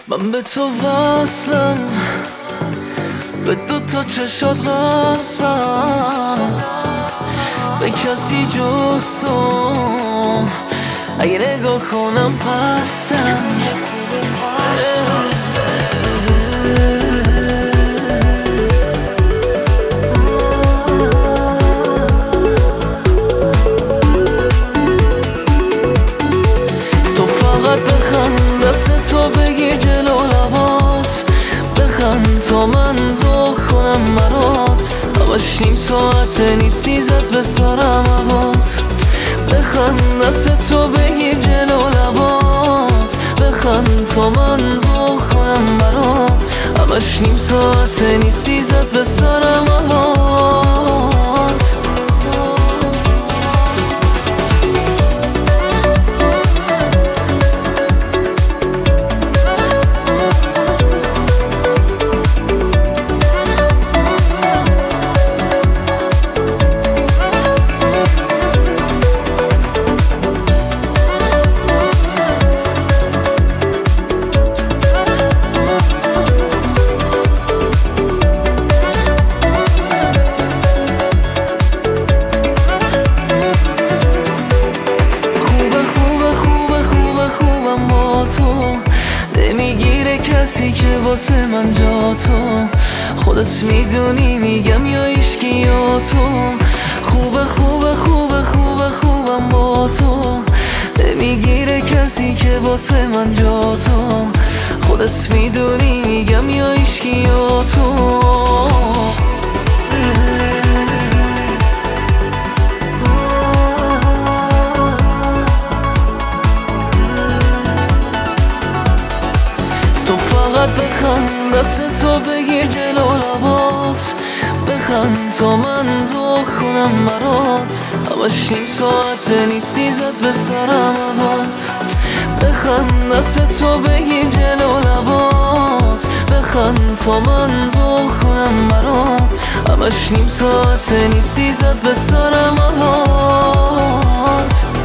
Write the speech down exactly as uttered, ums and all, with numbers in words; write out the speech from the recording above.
من به تو وصلم، به دو تا چشات وصلم، به کسی جز تو اگه نگاه کنم پستم. تو فقط بخند، دست تو بگیر جلو لبات، بخند تا من تو کنم برات. همش نیم ساعته نیستی زد به سرم هوات. بخند، دست تو بگیر جلو لبات، بخند تا من تو کنم برات. همش نیم ساعته نیستی زد به سرم هوات. نمیگیره کسی که واسه من جا تو، خودت میدونی میگم یا ایشکی یا تو. خوبه خوبه خوبه خوبه خوبم با تو، نمیگیره کسی که واسه من جا تو، خودت میدونی میگم یا ایشکی یا تو. بخند، دست تو بگیر جلو لبات، بخند تا من تو کنم برات. همش نیم ساعته نیستی زد به سرم هوات. بخند، دست تو بگیر جلو لبات، بخند تا من تو کنم برات. همش نیم ساعته نیستی زد به سرم هوات.